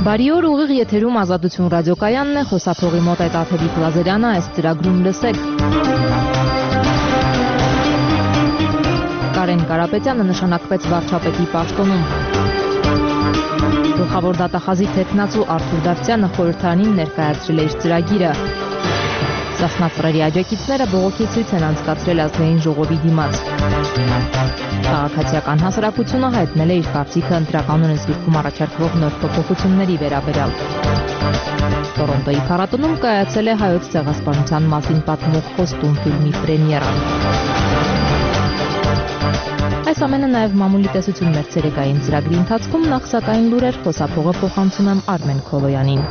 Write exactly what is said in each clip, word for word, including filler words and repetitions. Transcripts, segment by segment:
Բարի օր, ուղիղ եթերում Ազատություն ռադիոկայանն է, խոսափողի մոտ այդ Աթևիկ Լազարյանը, այս ծրագրում լսեք։ Կարեն Կարապետյանը նշանակվեց վարչապետի պաշտոնում։ Գլխավոր դատախազի թեկնածու Արթուր Դավթյանը խորհրդարանին ներկայացրել է իր ծրագիրը։ Սասնա ծռերի աջակիցները բողոքի ցույց են անցկացրել ազգային ժողովի դիմաց։ Քաղաքացիական հասարակությունը հայտնել է իր կարծիքը ընտրականոն զիրքում առաջարկվող նոր փոփոխությունների վերաբերյալ։ Տորոնտոյի փառատոնում կայացել է հայոց ցեղասպանության մասին պատմող Խոստում ֆիլմի պրեմիերան։ Այս ամենը նաև մամուլի տեսություն մեր ցերեկային ծրագրի ընթացքում, նախ սակայն լուրեր, խոսափողը փոխանցում եմ Արմեն Քոլոյանին։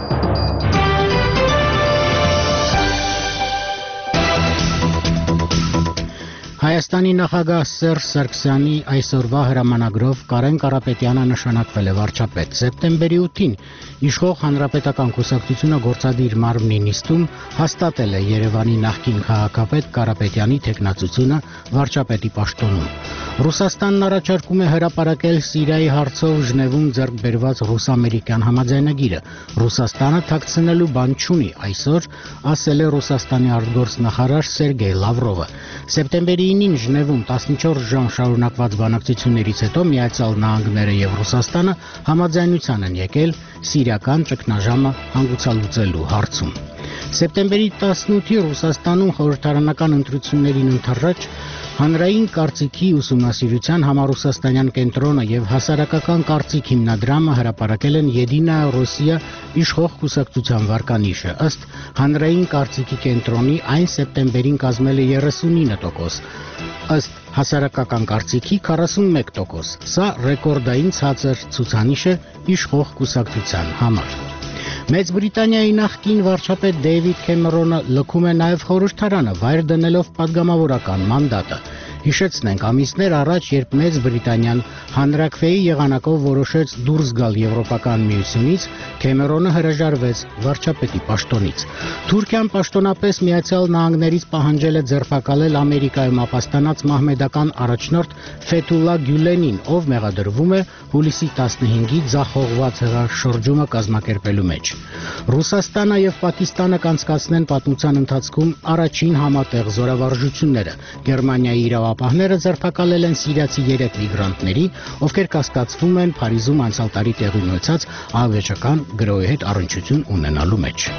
Հայաստանի նախագահ Սերժ Սարգսյանի այսօրվա հրամանագրով Կարեն Կարապետյանը նշանակվել է վարչապետ։ Սեպտեմբերի ութին իշխող Հանրապետական կուսակցությունը գործադիր մարմնի նիստում հաստատել է Երևանի նախկին քաղաքապետ Կարապետյանի թեկնածությունը վարչապետի պաշտոնում։ Ռուսաստանն առաջարկում է հրապարակել Սիրիայի հարցով Ժնևում ձեռք բերված ռուս-ամերիկյան համաձայնագիրը։ Ռուսաստանը թաքցնելու բան չունի, այսօր ասել է Ռուսաստանի արտգործնախարար Սերգեյ Լավրովը։ Սեպտեմբերի ինին Ժնևում տասնչորս ժամ շարունակված բանակցություններից հետո Միացյալ Նահանգները եւ Ռուսաստանը համաձայնության են եկել սիրիական ճգնաժամը հանգուցալուծելու հարցում։ Սեպտեմբերի տասնութի Ռուսաստանում խորհրդարանական ընտրություններին ընթരാճ հանրային կարծիքի ուսումնասիրության համառուսաստանյան կենտրոնը եւ հասարակական կարծիք հիմնադրամը հրապարակել են Եդինայա Ռոսիա իշխող կուսակցության վարկանիշը։ Ըստ հանրային կարծիքի կենտրոնի այն սեպտեմբերին կազմել է երեսունինը տոկոս, ըստ հասարակական կարծիքի քառասունմեկ տոկոս։ Սա ռեկորդային ցածր ցուցանիշ է իշխող կուսակցության համար։ Մեծ Բրիտանիայի նախկին վարչապետ Դեյվիդ Քեմերոնը լքում է նաև խորհրդարանը, վայր դնելով պատգամավորական մանդատը։ Հիշեցնենք, ամիսներ առաջ, երբ Մեծ Բրիտանիան հանրաքվեի եղանակով որոշեց դուրս գալ Եվրոպական միությունից, Քեմերոնը հրաժարվեց վարչապետի պաշտոնից։ Թուրքիան պաշտոնապես Միացյալ Նահանգներից պահանջել է ձերբակալել Ամերիկայում ապաստանած մահմեդական առաջնորդ Ֆեթուլլա Գյուլենին, ով մեղադրվում է հուլիսի տասնհինգի ձախողված հեղաշրջումը կազմակերպելու մեջ։ Ռուսաստանը եւ Պակիստանը կանցկացնեն պատմության ընթացքում առաջին համատեղ զորավարժությունները։ Գերմանիայի իրավապահները ձերբակալել են սիրիացի երեք միգրանտների, ովքեր կասկածվում են Փարիզում անցյալ տարի տեղի ունեցած ահաբեկչական գրոհի հետ առնչություն ունենալու մեջ։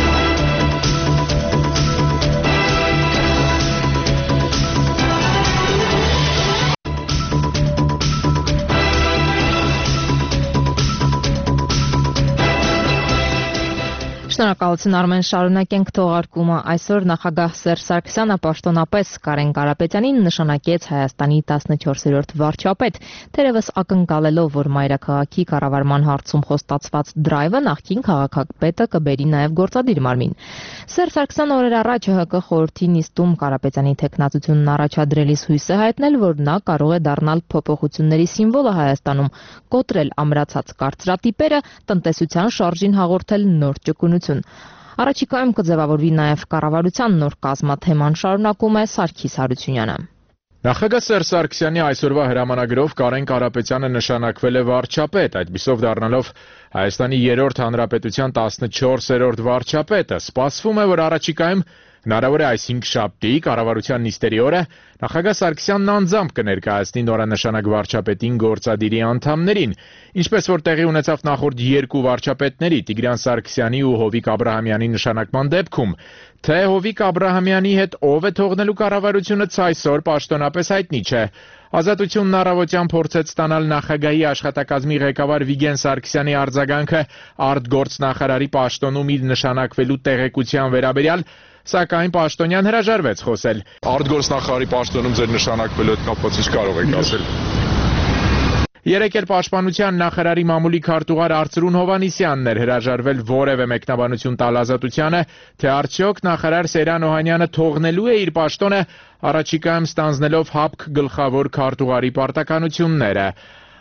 Շնորհակալություն Արմեն, շարունակենք թողարկումը։ Այսօր նախագահ Սերժ Սարգսյանը պաշտոնապես Կարեն Կարապետյանին նշանակեց Հայաստանի տասնչորսերորդ վարչապետ, թերևս ակնկալելով, որ մայրաքաղաքի կառավարման հարցում խոստացված դրայվը նախկին քաղաքապետը կբերի նաև գործադիր մարմին։ Սերժ Սարգսյանը օրեր առաջ ՀՀԿ խորհրդի նիստում Կարապետյանի թեկնածությունն առաջադրելիս հույս է հայտնել, որ նա կարող է դառնալ փոփոխությունների սիմվոլը Հայաստանում, կոտրել ամրացած կարծրատիպերը, տնտեսության շարժին հաղորդել նոր ճկունություն։ Առաջիկայում կձևավորվի նաև կառավարության նոր կազմաթեման, շարունակում է Սարգիս Հարությունյանը։ Նախագահ Սերժ Սարգսյանի այսօրվա հրամանագրով Կարեն Կարապետյանը նշանակվել է վարչապետ, այդպիսով դառնալով Հայաստանի երրորդ հանրապետության տասնչորսերորդ վարչապետը։ Սպասվում է, որ առաջիկայում հնարավոր է այս հինգշաբթի կառավարության նիստերի օրը նախագահ Սարգսյանն անձամբ կներկայացնի նորանշանակ վարչապետին գործադիրի անդամներին, ինչպես որ տեղի ունեցավ նախորդ երկու վարչապետների Տիգրան Սարգսյանի ու Հովիկ Աբրահամյանի նշանակման դեպքում, թե Հովիկ Աբրահամյանի հետ ով է թողնելու կառավարությունը ցայսօր պաշտոնապես հայտնի չէ։ Ազատությունն առավոտյան փորձեց ստանալ նախագահի աշխատակազմի ղեկավար Վիգեն Սարգսյանի արձագանքը արտգործնախարարի պաշտոնում իր նշանակվելու տեղեկության վերաբերյալ, սակայն պաշտոնյան հրաժարվեց խոսել։ Արտգործնախարարի պաշտոնում ձեր նշանակվելու հետ կապված ինչ կարող եք ասել։ Երեկ էլ պաշտպանության նախարարի մամուլի քարտուղար Արծրուն Հովհաննիսյանն էր հրաժարվել որևէ մեկնաբանություն տալ Ազատությանը, թե արդյոք նախարար Սերյան Օհանյանը թողնելու է իր պաշտոնը, առաջիկայում ստանձնելով ՀԱՊԿ գլխավոր քարտուղարի պարտականությունները։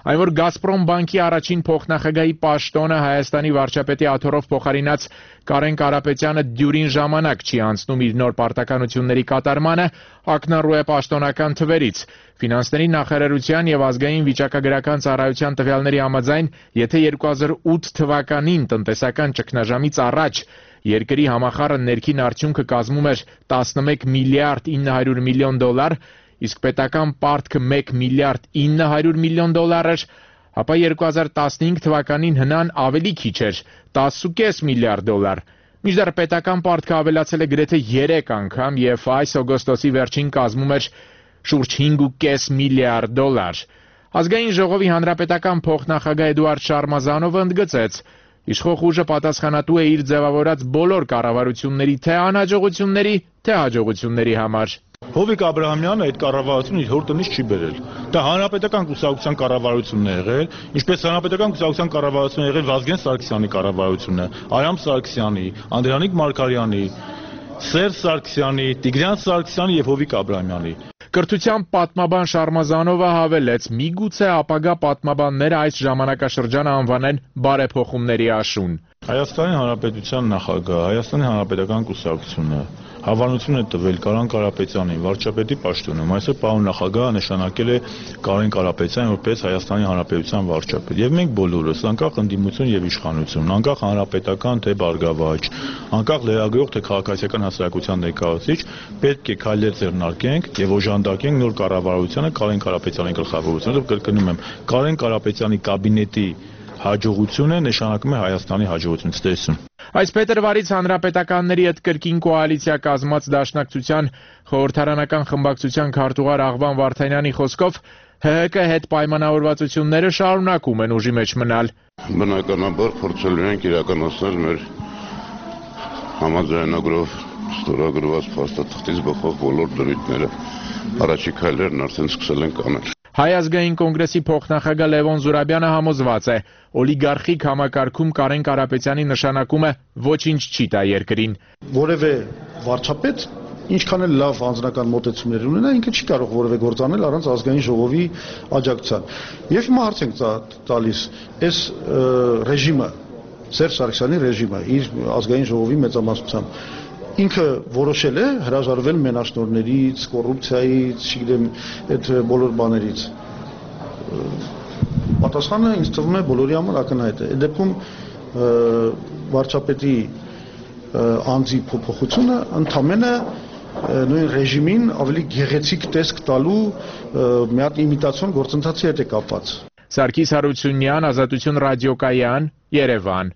Այն որ Գազպրոմ բանկի առաջին փոխնախագահի պաշտոնը Հայաստանի վարչապետի աթոռով փոխարինած Կարեն Կարապետյանը դյուրին ժամանակ չի անցնում իր նոր պարտականությունների կատարմանը, ակնառու է պաշտոնական թվերից։ Ֆինանսների նախարարության եւ ազգային վիճակագրական ծառայության տվյալների համաձայն, եթե երկու հազար ութ թվականին տնտեսական ճգնաժամից առաջ երկրի համախառն ներքին արդյունքը կազմում էր տասնմեկ միլիարդ ինը հարյուր միլիոն դոլար, իսկ պետական պարտքը մեկ միլիարդ ինը հարյուր միլիոն դոլար էր, ապա երկու հազար տասնհինգ թվականին հնան ավելի քիչ էր, տասը կես միլիարդ դոլար։ Մինչդեռ պետական պարտքը ավելացել է գրեթե երեք անգամ եւ այս օգոստոսի վերջին կազմում էր շուրջ հինգ ու կես միլիարդ դոլար։ Ազգային ժողովի հանրապետական փոխնախագահ Էդուարդ Շարմազանովը ընդգծեց. Իշխող ուժը պատասխանատու է իր ձևավորած բոլոր կառավարությունների թե անհաջողությունների, թե հաջողությունների համար։ Հովիկ Աբրահամյանը այդ կառավարությունը իր հոր տնից չի բերել։ Դա հանրապետական կուսակցության կառավարությունն է եղել, ինչպես հանրապետական կուսակցության կառավարությունն է եղել Վազգեն Սարգսյանի կառավարությունը, Արամ Սարգսյանի, Անդրանիկ Մարգարյանի, Սերժ Սարգսյանի, Տիգրան Սարգսյանի եւ Հովիկ Աբրահամյանի։ Կրթության պատմաբան Շարմազանովը հավելեց. միգուցե ապագա պատմաբանները այս ժամանակաշրջանը անվանեն բարեփոխումների աշուն։ Հայաստանի Հանրապետության նախագահ, Հայաստանի Հանրապետական կուսակցությունը հավանություն է տվել Կարեն Կարապետյանին վարչապետի պաշտոնում, այսօր պարոն նախագահը նշանակել է Կարեն Կարապետյանին որպես Հայաստանի Հանրապետության վարչապետ։ Եվ մենք բոլորս, անկախ ընդդիմություն եւ իշխանություն, անկախ հանրապետական թե բարգավաճ, անկախ լրագրող թե քաղաքացիական հասարակության ներկայացուցիչ, պետք է քայլեր ձեռնարկենք եւ օժանդակենք նոր կառավարությանը Կարեն Կարապետյանի գլխավորությամբ, կրկնում եմ, Կարեն Կարապետյանի կաբինետի հաջողությունը նշանակում է Հայաստանի հաջողություն ցտեսություն։ Այս փետրվարից հանրապետականների հետ կրկին կոալիցիա կազմած դաշնակցության խորհրդարանական խմբակցության քարտուղար Աղվան Վարդանյանի խոսքով Հ Հ Կ հետ պայմանավորվածությունները շարունակում են ուժի մեջ մնալ։ Բնականաբար փորձելու ենք իրականացնել մեր համաձայնագրով ստորագրված փաստաթղթից բխող բոլոր դրույթները։ Առաջի քայլերն արդեն սկսել ենք անել։ Հայ ազգային կոնգրեսի փոխնախագահ Լևոն Զուրաբյանը համոզված է, օլիգարխիկ համակարգում Կարեն Կարապետյանի նշանակումը ոչինչ չի տա երկրին։ Որևէ վարչապետ ինչքան էլ լավ անձնական մոտեցումներ ունենա, ինքը չի կարող որևէ գործ անել առանց ազգային ժողովի աջակցության։ Եվ հիմա հարց ենք տալիս, այս ռեժիմը, Սերժ Սարգսյանի ռեժիմը, իր ազգային ժողովի մեծամասնությամբ ինքը որոշել է հրաժարվել մենաշնորհներից, կոռուպցիայից, չգիտեմ, այդ բոլոր բաներից։ Պատասխանը ինձ թվում է բոլորի համար ակնհայտ է։ Այդ դեպքում վարչապետի անձի փոփոխությունը ընդամենը նույն ռեժիմին ավելի գեղեցիկ տեսք տալու մի հատ իմիտացիոն գործընթացի հետ է կապված։ Սարգիս Հարությունյան, Ազատություն ռադիոկայան, Երևան։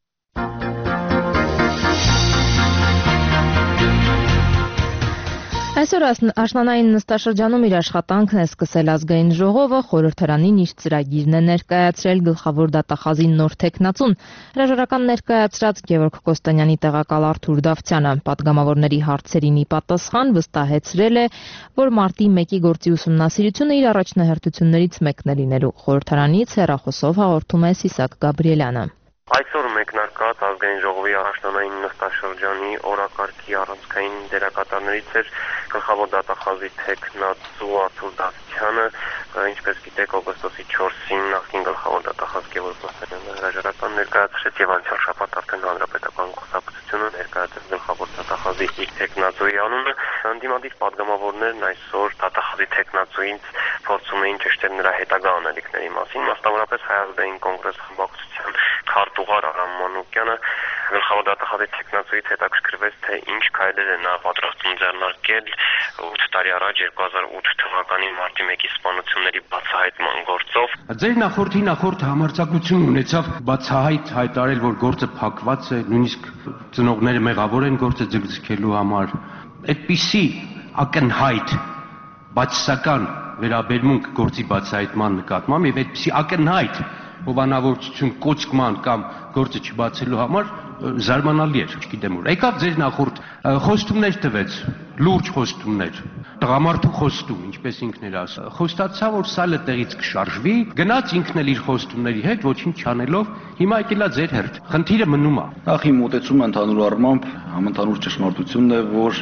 Այսօր աշնանային նստաշրջանում իր աշխատանքն է սկսել ազգային ժողովը, խորհրդարանին իր ծրագիրն է ներկայացրել գլխավոր դատախազի նոր թեկնածուն, հրաժարական ներկայացրած Գևորգ Կոստանյանի տեղակալ Արթուր Դավթյանը պատգամավորների հարցերին ի պատասխան վստահեցրել է, որ մարտի մեկի գործի ուսումնասիրությունը իր առաջնահերթություններից մեկն է լինելու։ Խորհրդարանից հեռախոսով հաղորդում է Սիսակ Գաբրիելյանը։ Այսօր մեկնարկած ազգային ժողովի առաջնային նստաշրջանի օրակարգի առանցքային դերակատարներից էր գլխավոր դատախազի թեկնածու Արթուր Դավթյանը, ինչպես գիտեք, օգոստոսի չորսին նախկին գլխավոր դատախազ Գևորգ Կոստանյանը հրաժարական ներկայացրեց եւ անցյալ շաբաթ արդեն հանրապետական կուսակցությունը ներկայացրեց գլխավոր դատախազի իր թեկնածուի անունը։ Ընդդիմադիր պատգամավորներն այսօր դատախազի թեկնածուից փորձում էին ճշտել նրա հետագա անելիքների մասին, մասնավորապես Հայ ազգային կոնգրես խմբակցության քարտուղար Արամ Մանուկյանը գլխավոր դատախազի թեկնածուից հետաքրքրվեց, թե ինչ քայլեր է նա պատրաստում ձեռնարկել ութ տարի առաջ երկու հազար ութ թվականի մարտի մեկի սպանությունների բացահայտման գործով։ Ձեր նախորդի նախորդ համարձակություն ունեցավ բացահայտ հայտարարել, որ գործը փակված է, նույնիսկ ծնողները մեղավոր են գործը ձգձգելու համար։ Այդպիսի ակնհայտ բացասական վերաբերմունք գործի բացահայտման նկատմամբ եւ այդպիսի ակնհայտ հովանավորություն կոչկման կամ գործը չբացելու համար զարմանալի էր, չգիտեմ ուր։ Եկավ ձեր նախորդ խոստումներ տվեց, լուրջ խոստումներ, տղամարդու խոստում, ինչպես ինքն էր ասել։ Խոստացավ, որ սալը տեղից կշարժվի, գնաց ինքն էլ իր խոստումների հետ, ոչինչ չանելով, հիմա եկել է ձեր հերթ։ Խնդիրը մնում է։ Նախ իմ մոտեցումը ընդհանուր առմամբ համընդհանուր ճշմարտությունն է, որ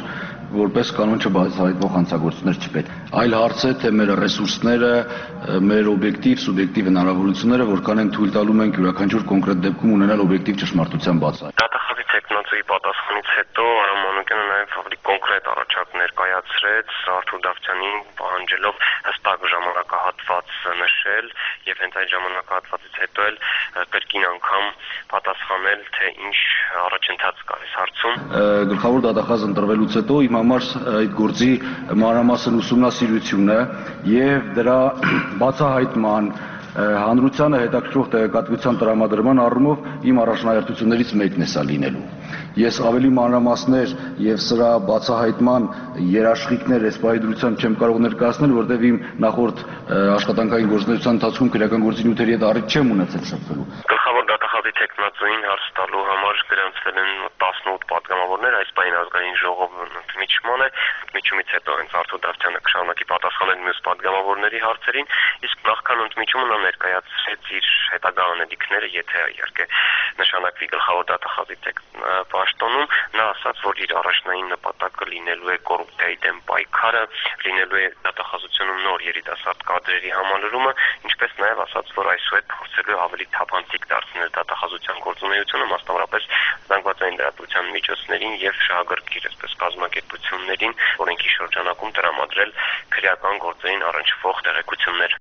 որպես կանոն չբացահայտվող հանցագործություններ չպետք։ Այլ հարց է, թե մեր ռեսուրսները, մեր օբյեկտիվ, սուբյեկտիվ հնարավորությունները որքան են թույլ տալու մենք յուրաքանչյուր կոնկրետ դեպքում ունենալ օբյեկտիվ ճշմարտության բացահայտ։ Դատախազի տեխնոցիի պատասխանից հետո Արամ Մանուկյանը նաև ավելի կոնկրետ առաջարկ ներկայացրեց Արթուր Դավթյանին, պահանջելով հստակ ժամանակահատված նշել եւ հենց այդ ժամանակահատվածից հետո էլ կրկին անգամ պատասխանել, թե ինչ առաջընթաց կա այս հարցում։ Գլխավոր դատախազ ընտրվելուց հետո իմ համար այդ գործի մանրամասն ուսումնասիրությունը եւ դրա բացահայտման հանրությանը հետաքրքրող տեղեկատվության տրամադրման առումով իմ առաջնահերթություններից մեկն է սա լինելու։ Ես ավելի մանրամասներ եւ սրա բացահայտման երաշխիքներ այս պահի դրությամբ չեմ կարող ներկայացնել, որտեղ իմ նախորդ աշխատանքային գործունեության ընթացքում քրեական գործի նյութերի հետ առիթ չեմ ունեցել շփվելու։ Գլխավոր դատախազի տեխնացուին հարց տալու համար գրանցվել են տասնութ պատգամավորներ, այս պահին ազգային ժողովը ընդմիջման է, ընդմիջումից հետո հենց Արթուր Դավթյանը կշարունակի պատասխանել մյուս պատգամավորների հարցերին, իսկ նախքան ընդմիջումը նա ներկայացրեց իր հետագա անելիքները, եթե իհարկե նշանակվի գլխավոր դատախազի պաշտոնում, նա ասաց, որ իր առաջնային նպատակը լինելու է կոռուպցիայի դեմ պայքարը, լինելու է դատախազությունում նոր երիտասարդ կադրերի համալրումը, ինչպես նաև ասաց, որ այսուհետ փորձելու է ավելի թափանցիկ դարձնել դատախազության գործունեությունը, մասնավորապես զանգվածային լրատվության միջոցներին եւ շահագրգիռ, այսպես կազմակերպություններին, օրենքի շրջանակում տրամադրել քրեական գործերին առնչվող տեղեկություններ։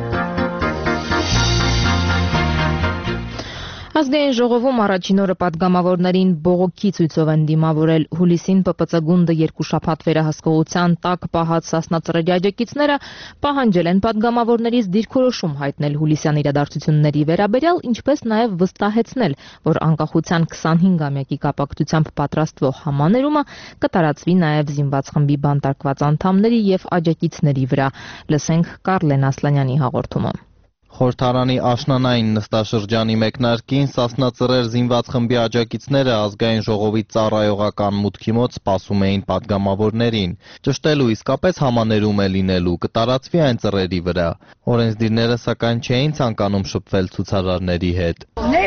Ազգային ժողովում առաջին օրը պատգամավորներին բողոքի ցույցով են դիմավորել հուլիսին Պ Պ Ց գունդը երկու շաբաթ վերահսկողության տակ պահած Սասնա-Ծռերի աջակիցները պահանջել են պատգամավորներից դիրքորոշում հայտնել հուլիսյան իրադարձությունների վերաբերյալ, ինչպես նաև վստահեցնել, որ անկախության քսանհինգամյակի կապակցությամբ պատրաստվող համաներումը կտարածվի նաև զինված խմբի բանտարկված անդամների եւ աջակիցների վրա։ Լսենք Կարլեն Ասլանյանի հաղորդումը։ Խորհրդարանի աշնանային նստաշրջանի մեկնարկին Սասնա-Ծռեր զինված խմբի աջակիցները ազգային ժողովի ծառայողական մուտքի մոտ սպասում էին պատգամավորներին։ Ճշտելու իսկապես համաներում է լինելու, կտարածվի այն ծռերի վրա։ Օրենսդիրները սակայն չէին ցանկանում շփվել ցուցարարների հետ։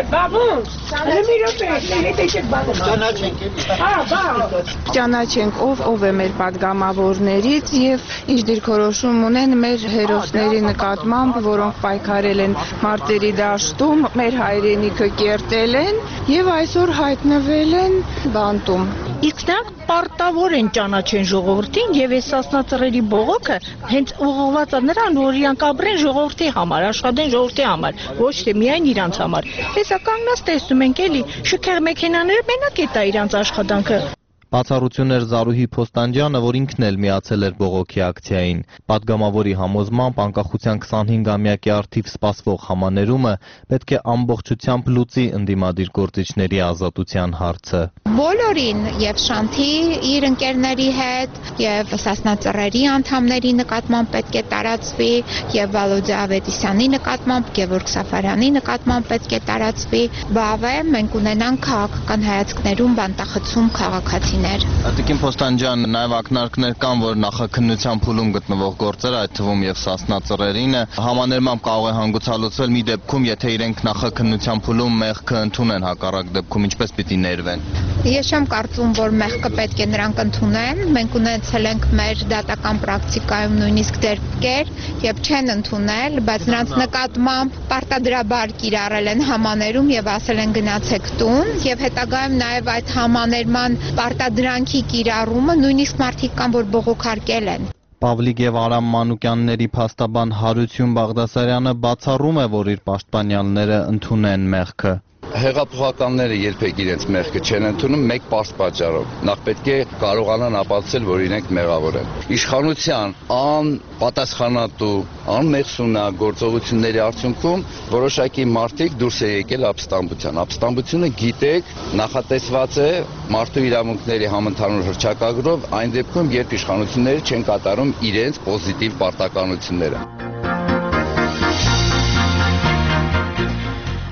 Ճանաչենք ով ով է մեր պատգամավորներից եւ ինչ դիրքորոշում ունեն մեր հերոսների նկատմամբ, որոնք պայքարել են մարտերի դաշտում, մեր հայրենիքը կերտել են եւ այսօր հայտնվել են բանտում։ Իսկ նրանք պարտավոր են ճանաչեն ժողովրդին եւ այս Սասնա-Ծռերի բողոքը հենց ուղղված է նրան, որ իրանք ապրեն ժողովրդի համար, աշխատեն ժողովրդի համար, ոչ թե միայն իրանց համար։ Հեսա կանգնած տեսնում ենք էլի, շքեղ մեքենաները մենակ է տա իրանց աշխատանքը։ Բացառություն էր Զարուհի Փոստանջյանը, որ ինքն էլ միացել էր բողոքի ակցիային։ Պատգամավորի համոզմամբ անկախության քսանհինգամյակի առթիվ սպասվող համաներումը պետք է ամբողջությամբ լուծի ընդդիմադիր գործիչների ազատության հարցը։ Բոլորին եւ Շանթի իր ընկերների հետ եւ Սասնա-Ծռերի անդամների նկատմամբ պետք է տարածվի եւ Վալոդյա Ավետիսյանի նկատմամբ, Գևորգ Սաֆարյանի նկատմամբ պետք է տարածվի։ Բավ է, մենք ունենանք քաղաքական հայացքներում բանտախցում քաղաքացի Տիկին Փոստանջյան, նաև ակնարկներ կան, որ նախաքննության փուլում գտնվող գործեր, այդ թվում եւ Սասնա-Ծռերինը, համաներմամբ կարող է հանգուցալուծվել մի դեպքում, եթե իրենք նախաքննության փուլում մեղքը ընդունեն, հակառակ դեպքում ինչպես պիտի ներվեն։ Ես չեմ կարծում, որ մեղքը պետք է նրանք ընդունեն։ Մենք ունեցել ենք մեր դատական պրակտիկայում նույնիսկ դեպքեր, եւ չեն ընդունել, բայց նրանց նկատմամբ պարտադրաբար կիրառել են համաներում եւ ասել են գնացեք տուն, եւ հետագայում նաեւ այդ համաներման պարտադրանքի կիրառումը նույնիսկ մարդիկ կան, որ բողոքարկել են։ Պավլիկ եւ Արամ Մանուկյանների փաստաբան Հարություն Բաղդասարյանը բացառում է, որ իր պաշտպանյալները ընդունեն մեղքը։ Հեղափոխականները երբեք իրենց մեղքը չեն ընդունում մեկ պարզ պատճառով։ Նախ պետք է կարողանան ապացուցել, որ իրենք մեղավոր են։ Իշխանության անպատասխանատու, անմեղսունակ գործողությունների արդյունքում որոշակի մարդիկ դուրս է եկել ապստամբության։ Ապստամբությունը, գիտեք, նախատեսված է մարդու իրավունքների համընդհանուր հռչակագրով այն դեպքում, երբ իշխանությունները չեն կատարում իրենց պոզիտիվ պարտականությունները։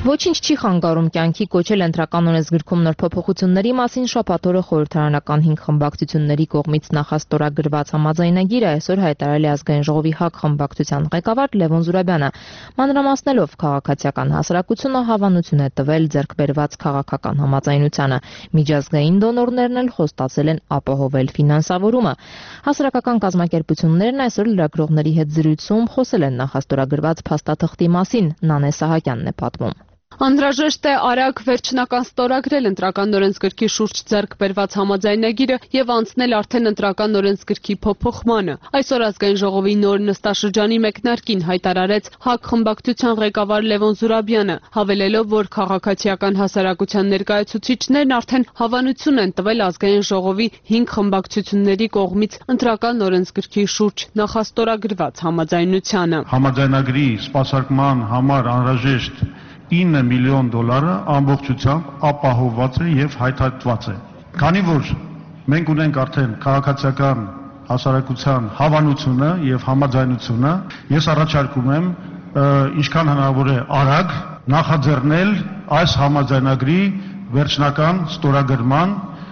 Ոչինչ չի խանգարում կյանքի կոչել ընտրական օրենսգրքում նոր փոփոխությունների մասին շաբաթ օրը խորհրդարանական հինգ խմբակցությունների կողմից նախաստորագրված համաձայնագիրը այսօր հայտարարել է ազգային ժողովի ՀԱԿ խմբակցության ղեկավար Լևոն Զուրաբյանը։ Մանրամասնելով քաղաքացիական հասարակությունը հավանություն է տվել ձեռքբերված քաղաքական համաձայնությանը։ Միջազգային դոնորներն էլ խոստացել են ապահովել ֆինանսավորումը։ Հասարակական կազմակերպություններն այսօր լրագրողների հետ զրույցում խոսել են նախաստորագրված փաստաթղթի մասին։ Նանե Սահակյանն է պատմում։ Անհրաժեշտ է արագ վերջնական ստորագրել ընտրական օրենսգրքի շուրջ ձեռք բերված համաձայնագիրը եւ անցնել արդեն ընտրական օրենսգրքի փոփոխմանը։ Այսօր ազգային ժողովի նոր նստաշրջանի մեկնարկին հայտարարեց ՀԱԿ խմբակցության ղեկավար Լևոն Զուրաբյանը, հավելելով, որ քաղաքացիական հասարակության ներկայացուցիչներն արդեն հավանություն են տվել ազգային ժողովի հինգ խմբակցությունների կողմից ընտրական օրենսգրքի շուրջ նախաստորագրված համաձայնությանը։ Համաձայնագրի սպասարկման համար անհրաժեշտ ինը միլիոն դոլարը ամբողջությամբ ապահովված է եւ հայտարարված է։ Քանի որ մենք ունենք արդեն քաղաքացիական հասարակության հավանությունը եւ համաձայնությունը, ես առաջարկում եմ ինչքան հնարավոր է արագ նախաձեռնել այս համաձայնագրի վերջնական ստորագրման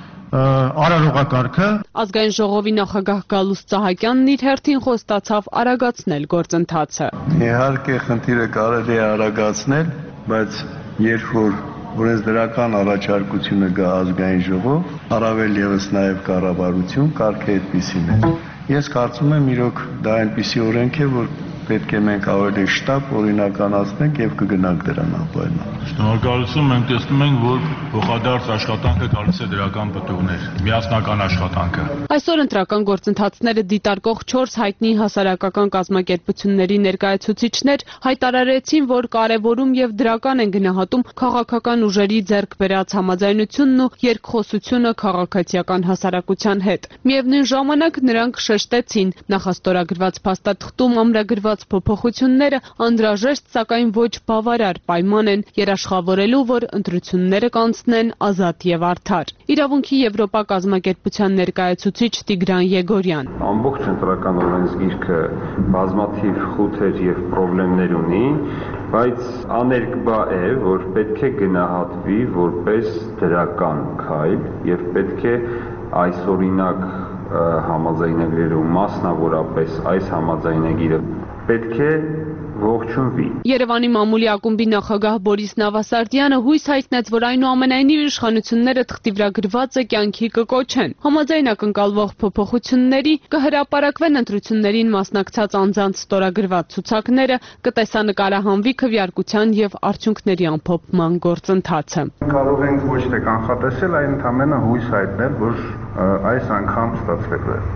արարողակարգը։ Ազգային ժողովի նախագահ Գալուստ Սահակյանն իր հերթին խոստացավ արագացնել գործընթացը։ Իհարկե խնդիրը կարելի է արագացնել, բայց երբ որ օրենսդրական առաջարկությունը գա ազգային ժողով, առավել եւս նաեւ կառավարություն, կարգը այդպիսին է։ Ես կարծում եմ իրոք դա այնպիսի օրենք է, որ պետք է մենք ավելի շտապ օրինականացնենք եւ կգնանք դրան ապայման։ Շնորհակալություն, մենք տեսնում ենք, որ փոխադարձ աշխատանքը գալիս է դրական պտուղներ, միասնական աշխատանքը։ Այսօր ընտրական գործընթացները դիտարկող չորս հայտնի հասարակական կազմակերպությունների ներկայացուցիչներ հայտարարեցին, որ կարևորում եւ դրական են գնահատում քաղաքական ուժերի ձեռք բերած համաձայնությունն ու երկխոսությունը քաղաքացիական հասարակության հետ։ Միևնույն ժամանակ նրանք շեշտեցին, նախաստորագրված փաստաթղթում ամրագրված փոփոխությունները անհրաժեշտ, սակայն ոչ բավարար պայման են երաշխավորելու, որ ընտրությունները կանցնեն ազատ եւ արդար։ Իրավունքի Եվրոպա կազմակերպության ներկայացուցիչ Տիգրան Եգորյան։ Ամբողջ ընտրական օրենսգիրքը բազմաթիվ խութեր եւ խնդիրներ ունի, բայց աներկբա է, որ պետք է գնահատվի որպես դրական քայլ եւ պետք է այսօրինակ համաձայնագրերում մասնավորապես այս համաձայնագիրը պետք է ողջունվի։ Երևանի մամուլի ակումբի նախագահ Բորիս Նավասարդյանը հույս հայտնեց, որ այնուամենայնիվ իշխանությունները թղթի վրա գրվածը կյանքի կկոչեն։ Համաձայն ակնկալվող փոփոխությունների կհրապարակվեն ընտրություններին մասնակցած անձանց ստորագրված ցուցակները, կտեսանկարահանվի քվեարկության եւ արդյունքների ամփոփման գործընթացը։ Կարող ենք ոչ թե կանխատեսել, այլ ընդհանրապես հույս հայտնել, որ այս անգամ ստացվելու է։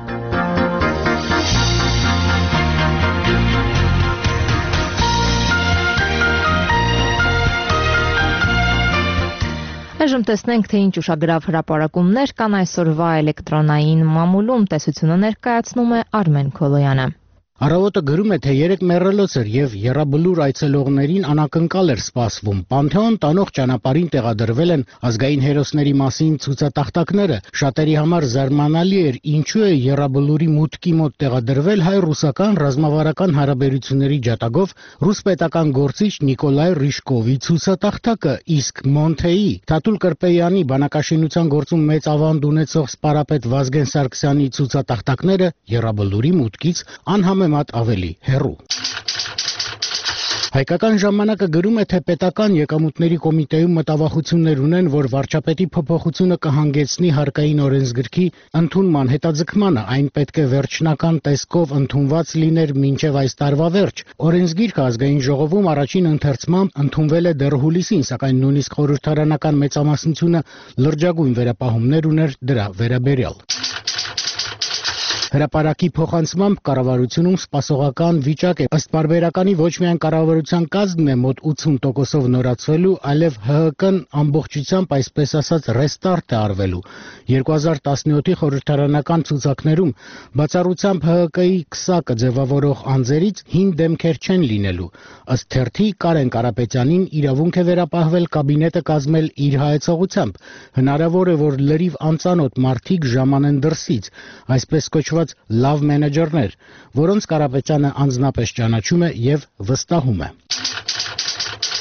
Այժմ տեսնենք, թե ինչ ուշագրավ հրապարակումներ կան այսօրվա էլեկտրոնային մամուլում, տեսությունը ներկայացնում է Արմեն Քոլոյանը։ Առավոտը գրում է, թե երեք մեռելոց էր եւ Եռաբլուր այցելողներին անակնկալ էր սպասվում։ Պանթեոն տանող ճանապարհին տեղադրվել են ազգային հերոսների մասին ցուցատախտակները։ Շատերի համար զարմանալի էր, ինչու է Եռաբլուրի մուտքի մոտ տեղադրվել հայ-ռուսական ռազմավարական հարաբերությունների ջատագով ռուս պետական գործիչ Նիկոլայ Ռիշկովի ցուցատախտակը, իսկ Մոնթեի Թաթուլ Կրպեյանի բանակաշինության գործում մեծ ավանդ ունեցող սպարապետ Վազգեն Սարգսյանի ցուցատախտակները Եռաբլուրի մուտքից անհամ մատ ավելի հեռու։ Հայկական ժամանակը գրում է, թե պետական եկամուտների կոմիտեում մտավախություններ ունեն, որ վարչապետի փոփոխությունը կհանգեցնի հարկային օրենսգրքի ընդունման հետաձգմանը, այն պետք է վերջնական տեսքով ընդունված լիներ մինչև այս տարվա վերջ։ Օրենսգիրքը ազգային ժողովում առաջին ընթերցմամբ ընդունվել է դեռ հուլիսին, սակայն նույնիսկ խորհրդարանական մեծամասնությունը լրջագույն վերապահումներ ուներ դրա վերաբերյալ։ Հրապարակի փոխանցմամբ կառավարությունում սպասողական վիճակ է։ Ըստ պարբերականի ոչ միայն կառավարության կազմն է մոտ ութսուն տոկոսով նորացվելու, այլև ՀՀԿ-ն ամբողջությամբ այսպես ասած ռեստարտ է արվելու։ երկու հազար տասնյոթի խորհրդարանական ցուցակներում բացառությամբ ՀՀԿ-ի քսակը ձևավորող անձերից հին դեմքեր չեն լինելու։ Ըստ թերթի Կարեն Կարապետյանին իրավունք է վերապահվել կաբինետը կազմել իր հայեցողությամբ։ Հնարավոր է, որ լրիվ անծանոթ մարդիկ ժամանեն դրսից, այսպես կոչված լավ մենեջերներ, որոնց Կարապետյանը անձնապես ճանաչում է եւ վստահում է։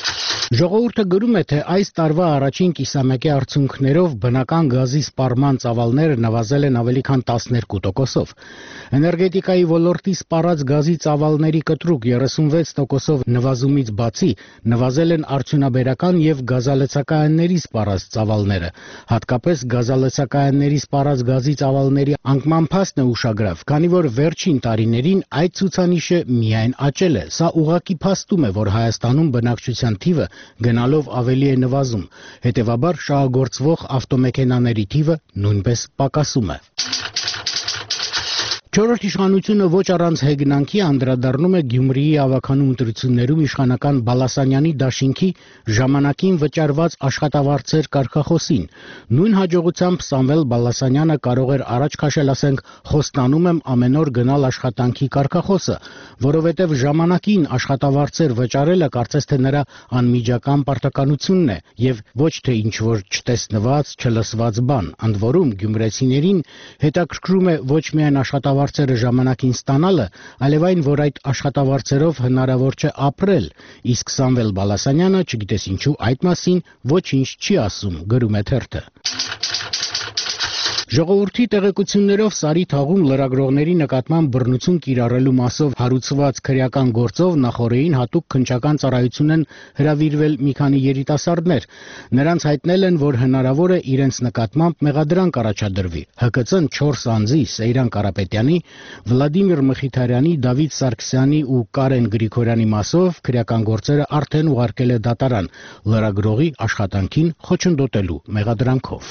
Ժողովուրդը գրում է, թե այս տարվա առաջին կիսամյակի արդյունքներով բնական գազի սպառման ծավալները նվազել են ավելի քան տասներկու տոկոսով։ Էներգետիկայի ոլորտի սպառած գազի ծավալների կտրուկ երեսունվեց տոկոսով նվազումից բացի նվազել են արդյունաբերական եւ գազալցակայանների սպառած ծավալները։ Հատկապես գազալցակայանների սպառած գազի ծավալների անկման փաստն է ուշագրավ, քանի որ վերջին տարիներին այդ ցուցանիշը միայն աճել է։ Սա ուղղակի փաստում է, որ Հայաստանում բնակչության թիվը գնալով ավելի է նվազում, հետևաբար շահագործվող ավտոմեքենաների թիվը նույնպես պակասում է։ Չորրորդ իշխանությունը ոչ առանց հեգնանքի անդրադառնում է Գյումրիի ավագանու ընտրություններում իշխանական Բալասանյանի դաշինքի ժամանակին վճարված աշխատավարձեր կարգախոսին։ Նույն հաջողությամբ Սամվել Բալասանյանը կարող էր առաջ քաշել, ասենք, խոստանում եմ ամեն օր գնալ աշխատանքի կարգախոսը, որովհետև ժամանակին աշխատավարձեր վճարելը կարծես թե նրա անմիջական պարտականությունն է եւ ոչ թե ինչ-որ չտեսնված, չլսված բան։ Ընդ որում գյումրեցիներին հետաքրքրում է ոչ միայն աշխատավարձ Աշխատավարձերը ժամանակին ստանալը, այլև այն, որ այդ աշխատավարձերով հնարավոր չէ ապրել, իսկ Սամվել Բալասանյանը, չգիտես ինչու, այդ մասին ոչինչ չի ասում, գրում է թերթը։ Ժողովրդի տեղեկություններով Սարի թաղում լրագրողների նկատմամբ բռնություն կիրառելու մասով հարուցված քրեական գործով նախօրեին հատուկ քննչական ծառայություն են հրավիրվել մի քանի երիտասարդներ։ Նրանց հայտնել են, որ հնարավոր է իրենց նկատմամբ մեղադրանք առաջադրվի։ Հ K C-ն չորս անձի Սեյրան Կարապետյանի, Վլադիմիր Մխիթարյանի, Դավիթ Սարգսյանի ու Կարեն Գրիգորյանի մասով քրեական գործերը արդեն ուղարկել է դատարան լրագրողի աշխատանքին խոչընդոտելու մեղադրանքով։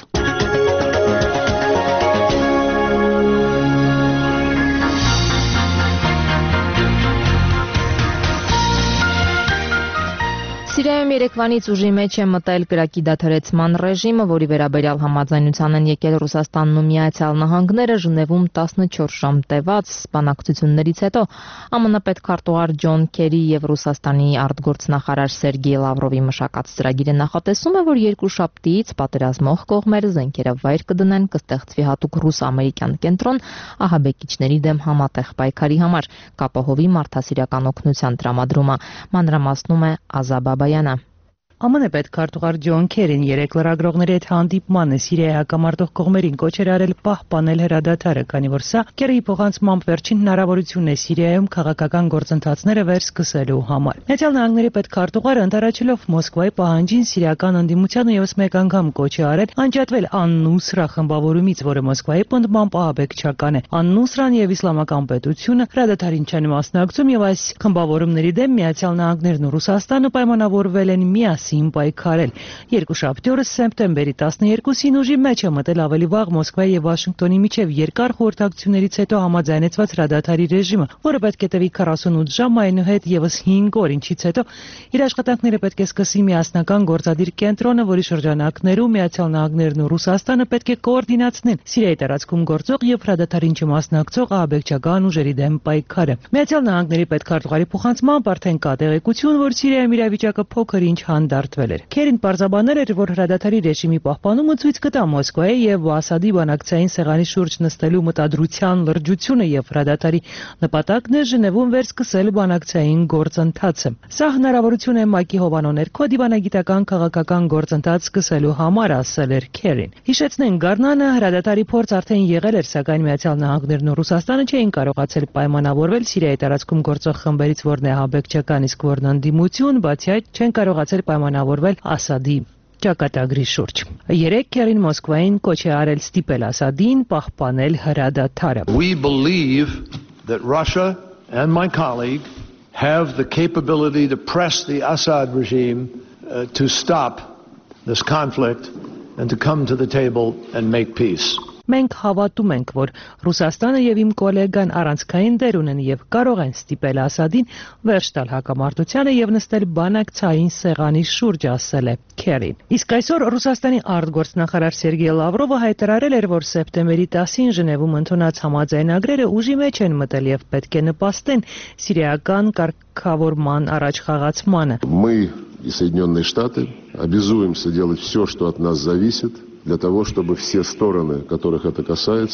Սիրիայում երեկվանից ուժի մեջ է մտել կրակի դադարեցման ռեժիմը, որի վերաբերյալ համաձայնության են եկել Ռուսաստանն ու Միացյալ Նահանգները Ժնևում տասնչորս ժամ տևած սպանակցություններից հետո Ամն պետքարտուղար Ջոն Քերի եւ Ռուսաստանի արտգործնախարար Սերգեյ Լավրովի մշակած ծրագիրը նախատեսում է, որ երկուշաբթիից պատերազմող կողմերը զենքերը վայր կդնեն, կստեղծվի հատուկ ռուս-ամերիկյան կենտրոն ահաբեկիչների դեմ համատեղ պայքարի համար, կապահովի մարդասիրական օգնության տրամադրումը, մանրամասնում է Ազաբա Bayana. Ամն պետքարտուղար Ջոն Քերին երեք լրագրողների հետ հանդիպմանը Սիրիայի հակամարտող կողմերին կոչ էր արել պահպանել հրադադարը, քանի որ սա Քերիի փոխանցմամբ վերջին հնարավորությունն է Սիրիայում քաղաքական գործընթացները վերսկսելու համար։ Միացյալ Նահանգների պետքարտուղարը ընդառաջելով Մոսկվայի պահանջին սիրիական ընդդիմությանը եւս մեկ անգամ կոչ է արել անջատվել Ան-Նուսրա խմբավորումից, որը Մոսկվայի պնդմամբ ահաբեկչական է։ Ան-Նուսրան եւ Իսլամական պետությունը հրադադարին չեն մասնակցում եւ այս խմբավորումների դեմ Միացյալ Նահանգներն ու Ռուսաստանը պայմանավորվել են միասին պայքարել։ Երկուշաբթի օրը սեպտեմբերի տասներկուսին ուժի մեջ է մտել ավելի վաղ Մոսկվայի եւ Վաշինգտոնի միջև երկար խորհրդակցություններից հետո համաձայնեցված հրադադարի ռեժիմը, որը պետք է տևի քառասունութ ժամ, այնուհետ եւս հինգ օր, ինչից հետո իր աշխատանքները պետք է սկսի միասնական գործադիր կենտրոնը, որի շրջանակներում Միացյալ Նահանգներն ու Ռուսաստանը պետք է կոորդինացնեն Սիրիայի տարածքում գործող եւ հրադադարին չմասնակցող ահաբեկչական ուժերի դեմ պայքարը։ Միացյալ Նահանգների պետքարտուղարի փոխանցմամբ արդեն կա տեղեկություն, որ Սիրիայում իրավիճակը փոքր ինչ հանդարտվել էր։ Քերին պարզաբանել էր, որ հրադադարի ռեժիմի պահպանումը ցույց կտա Մոսկվայի եւ Ասադի բանակցային սեղանի շուրջ նստելու մտադրության լրջությունը եւ հրադադարի նպատակն է Ժնևում վերսկսել բանակցային գործընթացը։ Սա հնարավորություն է ՄԱԿ-ի հովանու ներքո դիվանագիտական քաղաքական գործընթաց սկսելու համար, ասել էր Քերին։ Հիշեցնենք, Գառնանը հրադադարի փորձ արդեն եղել էր, սակայն Միացյալ Նահանգներն ու Ռուսաստանը չէին կարողացել պայմանավորվել Սիրիայի տարածքում գործող խմբերից որն է ահաբեկչական, իսկ որն ընդդիմություն, բացի այդ չեն կարողացել պայմանավորվել Ասադի ճակատագրի շուրջ։ Երեք Քերին Մոսկվային կոչ է արել ստիպել Ասադին պահպանել հրադադարը։ We believe that Russia and my colleague have the capability to press the Assad regime uh, to stop this conflict and to come to the table and make peace. Մենք հավատում ենք, որ Ռուսաստանը եւ իմ գոլեգան առանցքային դեր ունեն եւ կարող են ստիպել Ասադին վերջ տալ հակամարտությանը եւ նստել բանակցային սեղանի շուրջ, ասել է Քերին։ Իսկ այսօր Ռուսաստանի արտգործնախարար Սերգեյ Լավրովը հայտարարել էր, որ սեպտեմբերի տասին Ժնևում ընդունած համաձայնագրերը ուժի մեջ են մտել եւ պետք է նպաստեն սիրիական կարգավորման առաջխաղացմանը։ Мы и Соединенные Штаты обязуемся делать все, что от нас зависит, для того, чтобы все стороны, которых это касается,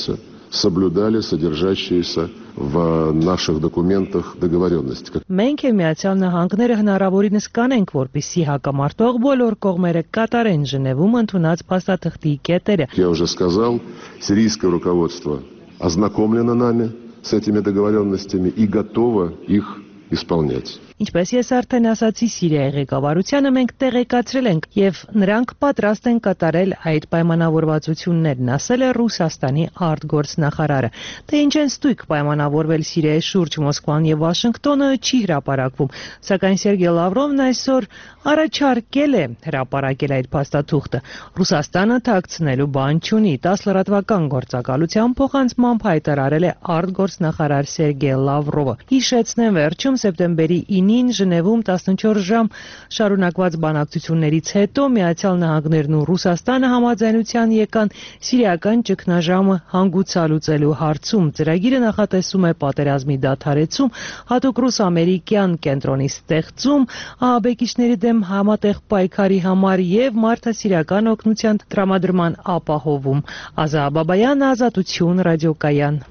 соблюдали содержащиеся в наших документах договоренности. Մենք եւ Միացյալ Նահանգները հնարավորինս կանենք, որպեսզի հակամարտող բոլոր կողմերը կատարեն Ժնևում ընդունած փաստաթղթի կետերը. Я уже сказал, сирийское руководство ознакомлено нами с этими договоренностями и готово их исполнять. Ինչպես ես արդեն ասացի, Սիրիայի ղեկավարությանը մենք տեղեկացրել ենք եւ նրանք պատրաստ են կատարել այդ պայմանավորվածություններն, ասել է Ռուսաստանի արտգործնախարարը։ Թե ինչ են ստույգ պայմանավորվել Սիրիայի շուրջ Մոսկվան եւ Վաշինգտոնը չի հրապարակվում, սակայն Սերգեյ Լավրովն այսօր առաջարկել է հրապարակել այդ փաստաթուղթը։ Ռուսաստանը թաքցնելու բան չունի, տաս լրատվական գործակալության փոխանցմամբ հայտարարել է արտգործնախարար Սերգեյ Լավրովը։ Հիշեցնեմ, վերջում սեպտեմբերի ինին Ժնևում տասնչորս ժամ շարունակված բանակցություններից հետո Միացյալ Նահանգներն ու Ռուսաստանը համաձայնության եկան սիրիական ճգնաժամը հանգուցալուծելու հարցում։ Ծրագիրը նախատեսում է պատերազմի դադարեցում, հատուկ ռուս-ամերիկյան կենտրոնի ստեղծում, ահաբեկիչների դեմ համատեղ պայքարի համար եւ մարդասիրական օգնության տրամադրման ապահովում։ Ազա Բաբայան, Ազատություն, ռադիոկայան։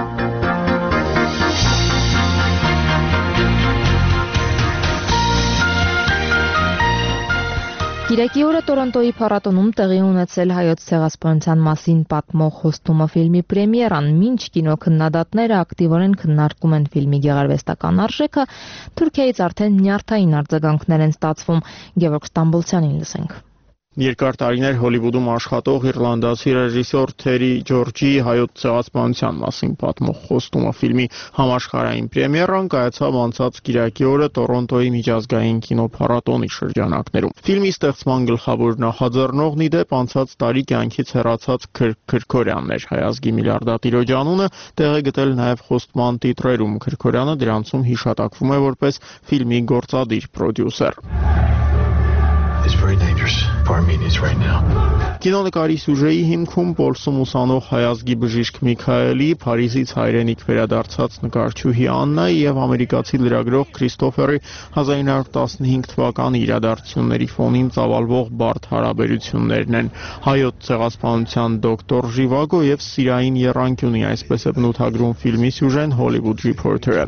Կիրակի օրը Տորոնտոյի փառատոնում տեղի ունեցել հայոց ցեղասպանության մասին պատմող խոստումը ֆիլմի պրեմիերան, մինչ կինոքննադատները ակտիվորեն քննարկում են ֆիլմի գեղարվեստական արժեքը, Թուրքիայից արդեն նյարդային արձագանքներ են ստացվում։ Գևորգ Ստամբոլցյանին լսենք։ Երկար տարիներ Հոլիվուդում աշխատող իռլանդացի ռեժիսոր Թերի Ջորջի հայոց ցեղասպանության մասին պատմող խոստումը ֆիլմի համաշխարհային պրեմիերան կայացավ անցած կիրակի օրը Տորոնտոյի միջազգային կինոփառատոնի շրջանակներում։ Ֆիլմի ստեղծման գլխավոր նախաձեռնողն ի դեպ անցած տարի կյանքից հեռացած Քրկ Քրքորյանն էր։ Հայազգի միլիարդատիրոջ անունը տեղ է գտել նաև խոստման տիտրերում։ Քրքորյանը դրանցում հիշատակվում է որպես ֆիլմի գործադիր պրոդյուսեր։ It's very dangerous for Armenians right now. Կինոնկարի սյուժեի հիմքում Պոլսում ուսանող հայազգի բժիշկ Միքայելի, Փարիզից հայրենիք վերադարձած նկարչուհի Աննայի եւ ամերիկացի լրագրող Քրիստոֆերի հազար ինը հարյուր տասնհինգ թվականի իրադարձությունների ֆոնին ծավալվող բարդ հարաբերություններն են։ Հայոց ցեղասպանության դոկտոր Ժիվագո եւ սիրային եռանկյունի, այսպես է բնութագրում ֆիլմի սյուժեն Hollywood Reporter-ը։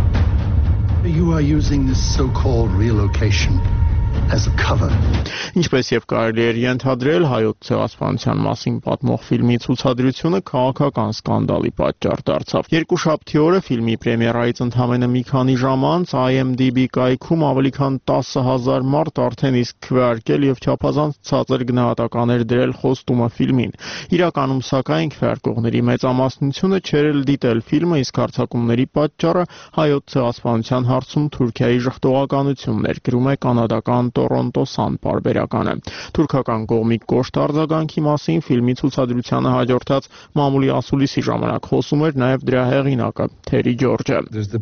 You are using this so-called relocation as a cover. Ինչպես եւ կարելի էր ենթադրել, հայոց ցեղասպանության մասին պատմող ֆիլմի ցուցադրությունը քաղաքական սկանդալի պատճառ դարձավ։ Երկուշաբթի օրը ֆիլմի պրեմիերայից ընդամենը մի քանի ժամ անց I M D B կայքում ավելի քան տասը հազար մարդ արդեն իսկ քվեարկել եւ չափազանց ցածր գնահատականներ դրել խոստումը ֆիլմին։ Իրականում սակայն քվեարկողների մեծամասնությունը չէր էլ դիտել ֆիլմը, իսկ հարձակումների պատճառը հայոց ցեղասպանության հարցում Թուրքիայի ժխտողականությունն էր, գրում է կանադական Տորոնտո Սան պարբերականը։ Թուրքական կողմի կոշտ արձագանքի մասին ֆիլմի ցուցադրությանը հաջորդած մամուլի ասուլիսի ժամանակ խոսում էր նաև դրա հեղինակը Թերի Ջորջը։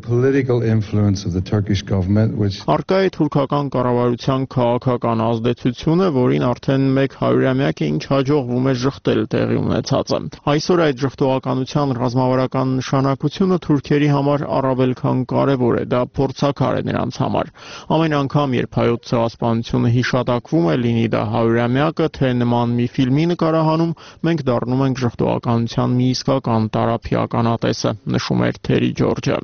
Առկա է թուրքական կառավարության քաղաքական ազդեցությունը, որին արդեն մեկ հարյուրամյակ է ինչ հաջողվում է ժխտել տեղի ունեցածը։ Այսօր այդ ժխտողականության ռազմավարական նշանակությունը թուրքերի համար առավել քան կարևոր է, դա փորձաքար է նրանց համար։ Ամեն անգամ, երբ հայոց ցեղասպանությունը հիշատակվում է, լինի դա հարյուրամյակը, թե նման մի ֆիլմի նկարահանում, մենք դառնում ենք ժխտողականության մի իսկական տարափիականատեսը, նշում էր Թերի Ջորջը։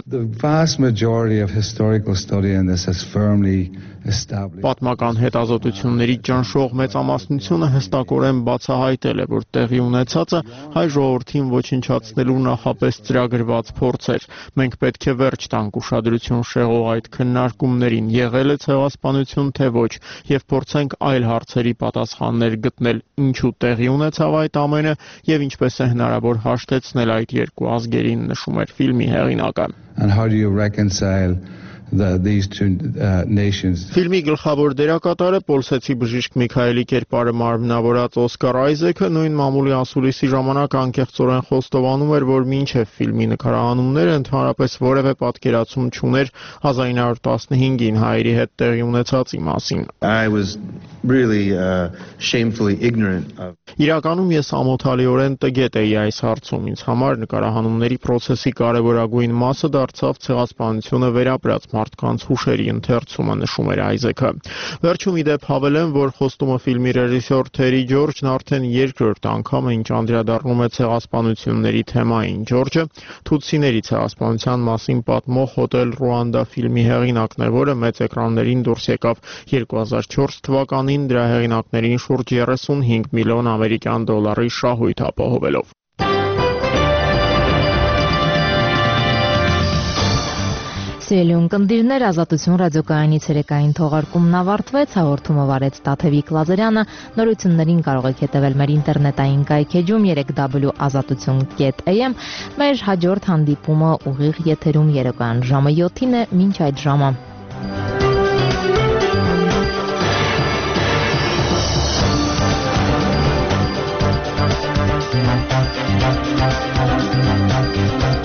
Պատմական հետազոտությունների ճնշող մեծամասնությունը հստակորեն բացահայտել է, որ տեղի ունեցածը հայ ժողովրդին ոչնչացնելու նախապես ծրագրված փորձ էր։ Մենք պետք է վերջ տանք ուշադրություն շեղող այդ քննարկումներին, եղել է ցեղասպանություն թե ոչ, եւ փորձենք այլ հարցերի պատասխաններ գտնել, ինչու տեղի ունեցավ այդ ամենը եւ ինչպես է հնարավոր հաշտեցնել այդ երկու ազգերին, նշում էր ֆիլմի հեղինակը։ And how do you reconcile The, these two uh, nations. Ֆիլմի գլխավոր դերակատարը պոլսեցի բժիշկ Միքայելի կերպարը մարմնավորած Օսկար Այզեքը նույն մամուլի ասուլիսի ժամանակ անկեղծորեն խոստովանում էր, որ մինչև ֆիլմի նկարահանումները ընդհանրապես որևէ պատկերացում չուներ հազար ինը հարյուր տասնհինգին հայերի հետ տեղի ունեցածի մասին. I was really uh, shamefully ignorant of. Իրականում ես ամոթալիորեն տգետ էի այս հարցում։ Ինձ համար նկարահանումների process-ի կարևորագույն մասը դարձավ ցեղասպանությունը վերապրած մարդկանց հուշերի ընթերցումը, նշում էր Այզեքը։ Վերջում ի դեպ հավելեմ, որ խոստումը ֆիլմի ռեժիսոր Թերի Ջորջն արդեն երկրորդ անգամ է, ինչ անդրադառնում է ցեղասպանությունների թեմային։ Ջորջը թութսիների ցեղասպանության մասին պատմող Հոտել Ռուանդա ֆիլմի հեղինակն է, որը մեծ էկրաններին դուրս եկավ երկու հազար չորս թվականին, դրա հեղինակներին շուրջ երեսունհինգ միլիոն ամերիկյան դոլարի շահույթ ապահովելով։ Սիրելի ունկնդիրներ, Ազատություն ռադիոկայանի ցերեկային թողարկումն ավարտվեց, հաղորդումը վարեց Տաթևիկ Լազարյանը, նորություններին կարող եք հետևել մեր ինտերնետային կայքեջում երեք w ազատություն կետ a m, մեր հաջորդ հանդիպումը ուղիղ եթերում երեկոյան ժամը յոթին է, մինչ այդ ժամը։ Thank you.